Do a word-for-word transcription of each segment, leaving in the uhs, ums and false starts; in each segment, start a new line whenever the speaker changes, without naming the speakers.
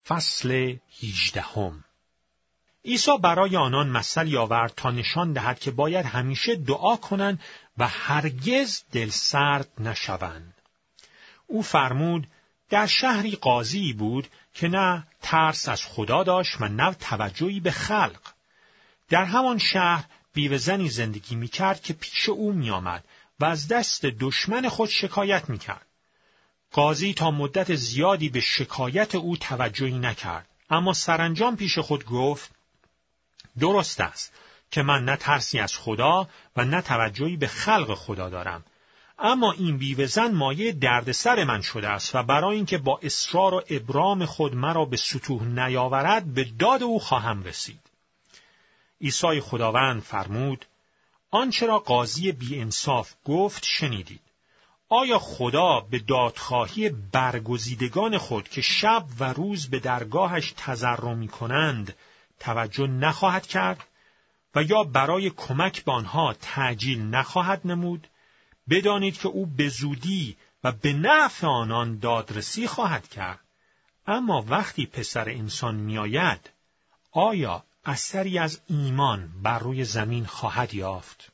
فصل هجدهم. عیسی برای آنان مثلی آورد تا نشان دهد که باید همیشه دعا کنند و هرگز دلسرد نشوند. او فرمود در شهری قاضی بود که نه ترس از خدا داشت و نه توجهی به خلق. در همان شهر بیوه زنی زندگی می کرد که پیش او می آمد و از دست دشمن خود شکایت می کرد. قاضی تا مدت زیادی به شکایت او توجهی نکرد، اما سرانجام پیش خود گفت درست است که من نه ترسی از خدا و نه توجهی به خلق خدا دارم، اما این بیوه زن مایه دردسر من شده است و برای اینکه با اصرار و ابرام خود مرا به ستوه نیاورد به داد او خواهم رسید. عیسی خداوند فرمود آنچه را قاضی بی انصاف گفت شنیدید. آیا خدا به دادخواهی برگزیدگان خود که شب و روز به درگاهش تضرع می‌کنند توجه نخواهد کرد و یا برای کمک به آنها تعجیل نخواهد نمود؟ بدانید که او به زودی و به نفع آنان دادرسی خواهد کرد. اما وقتی پسر انسان میآید، آیا اثری از ایمان بر روی زمین خواهد یافت؟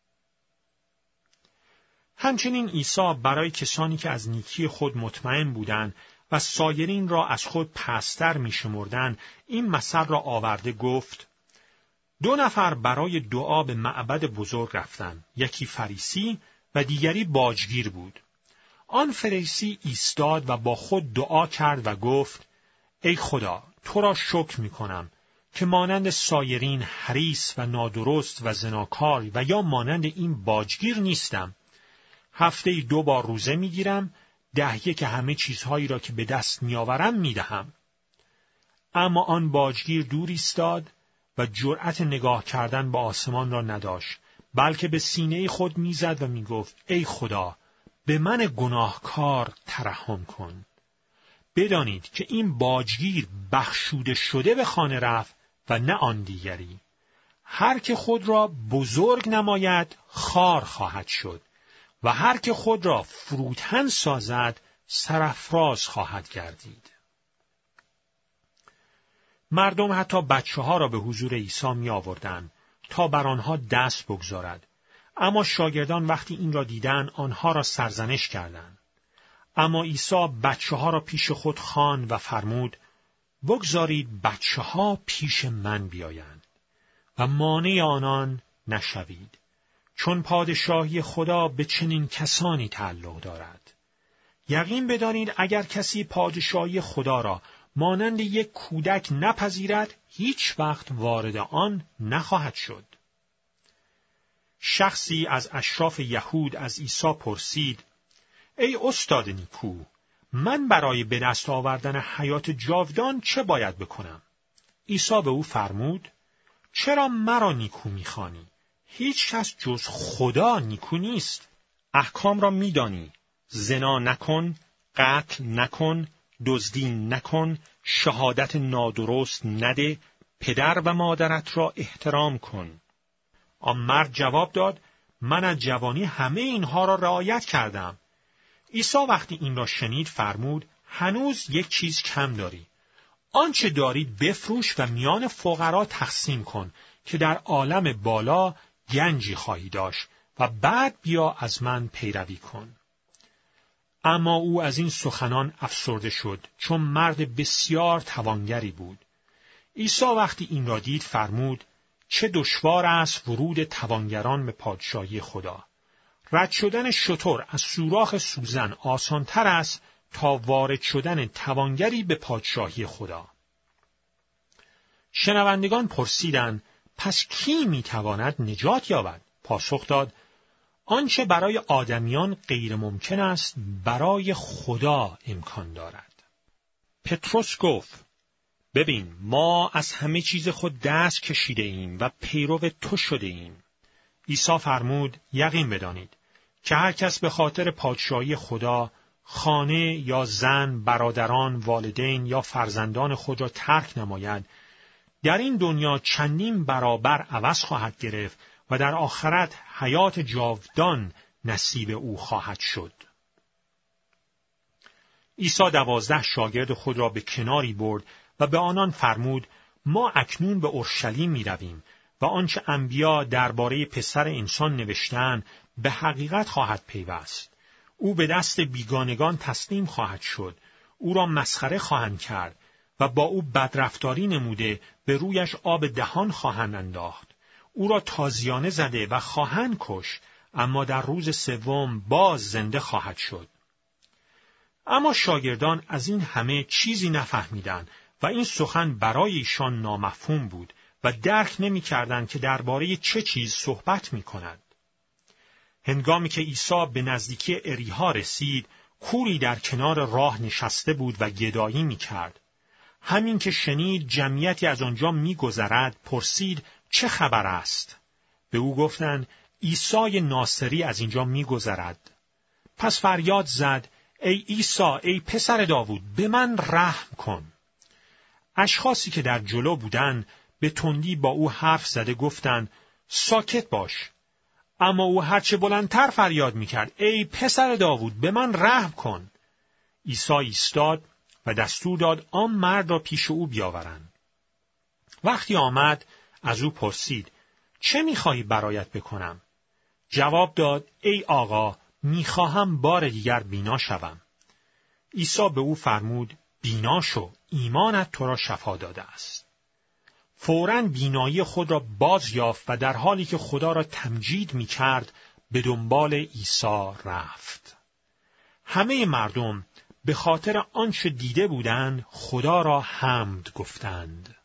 همچنین عیسی برای کسانی که از نیکی خود مطمئن بودند و سایرین را از خود پستر می‌شمردند این مثل را آورده گفت دو نفر برای دعا به معبد بزرگ رفتند، یکی فریسی و دیگری باجگیر بود. آن فریسی ایستاد و با خود دعا کرد و گفت ای خدا، تو را شکر می‌کنم که مانند سایرین حریص و نادرست و زناکار و یا مانند این باجگیر نیستم. هفته دو بار روزه میگیرم، دهیه که همه چیزهایی را که به دست میآورم میدهم. اما آن باجگیر دور ایستاد و جرأت نگاه کردن به آسمان را نداشت، بلکه به سینه خود میزد و میگفت ای خدا، به من گناهکار ترحم کن. بدانید که این باجگیر بخشوده شده به خانه رفت و نه آن دیگری. هر که خود را بزرگ نماید خوار خواهد شد و هر که خود را فروتن سازد سرافراز خواهد گردید. مردم حتی بچه ها را به حضور عیسی می آوردند تا بر آنها دست بگذارد، اما شاگردان وقتی این را دیدند آنها را سرزنش کردند. اما عیسی بچه ها را پیش خود خواند و فرمود بگذارید بچه ها پیش من بیایند و مانع آنان نشوید، چون پادشاهی خدا به چنین کسانی تعلق دارد. یقین بدانید اگر کسی پادشاهی خدا را مانند یک کودک نپذیرد، هیچ وقت وارد آن نخواهد شد. شخصی از اشراف یهود از عیسی پرسید ای استاد نیکو، من برای به دست آوردن حیات جاودان چه باید بکنم؟ عیسی به او فرمود چرا مرا نیکو می‌خوانی؟ هیچ کس جز خدا نیکو نیست. احکام را می‌دانی: زنا نکن، قتل نکن، دزدی نکن، شهادت نادرست نده، پدر و مادرت را احترام کن. آن مرد جواب داد من از جوانی همه اینها را رعایت کردم. عیسی وقتی این را شنید فرمود هنوز یک چیز کم داری. آنچه دارید بفروش و میان فقرا تقسیم کن که در عالم بالا گنجی خواهی داشت و بعد بیا از من پیروی کن. اما او از این سخنان افسرده شد، چون مرد بسیار توانگری بود. عیسی وقتی این را دید فرمود چه دشوار است ورود توانگران به پادشاهی خدا. رد شدن شتر از سوراخ سوزن آسانتر است تا وارد شدن توانگری به پادشاهی خدا. شنوندگان پرسیدند پس کی میتواند نجات یابد؟ پاسخ داد آنچه برای آدمیان غیر ممکن است برای خدا امکان دارد. پتروس گفت ببین ما از همه چیز خود دست کشیده ایم و پیرو تو شده ایم. عیسی فرمود یقین بدانید که هر کس به خاطر پادشاهی خدا خانه یا زن، برادران، والدین یا فرزندان خود را ترک نماید، در این دنیا چندین برابر عوض خواهد گرفت و در آخرت حیات جاودان نصیب او خواهد شد. عیسی دوازده شاگرد خود را به کناری برد و به آنان فرمود: ما اکنون به اورشلیم می رویم و آنچه انبیا درباره پسر انسان نوشتند به حقیقت خواهد پیوست. او به دست بیگانگان تسلیم خواهد شد، او را مسخره خواهند کرد و با او بدرفتاری نموده به رویش آب دهان خواهند انداخت. او را تازیانه زده و خواهند کشت، اما در روز سوم باز زنده خواهد شد. اما شاگردان از این همه چیزی نفهمیدند و این سخن برای ایشان نامفهوم بود و درک نمی‌کردند که درباره چه چیز صحبت می‌کند. هنگامی که عیسی به نزدیکی اریحا رسید، کوری در کنار راه نشسته بود و گدایی می‌کرد. همین که شنید جمعیتی از آنجا می‌گذرد، پرسید: چه خبر است؟ به او گفتند: عیسی ناصری از اینجا می‌گذرد. پس فریاد زد: ای عیسی، ای پسر داوود، به من رحم کن. اشخاصی که در جلو بودند به تندی با او حرف زده گفتند: ساکت باش. اما او هرچه بلندتر فریاد می‌کرد: ای پسر داوود، به من رحم کن. عیسی ایستاد و دستور داد آن مرد را پیش او بیاورند. وقتی آمد از او پرسید: چه می‌خواهی برایت بکنم؟ جواب داد: ای آقا، می‌خواهم بار دیگر بینا شوم. عیسی به او فرمود: بینا شو، ایمانت تو را شفا داده است. فوراً بینایی خود را باز یافت و در حالی که خدا را تمجید می‌کرد به دنبال عیسی رفت. همه مردم به خاطر آنچه دیده بودند خدا را حمد گفتند.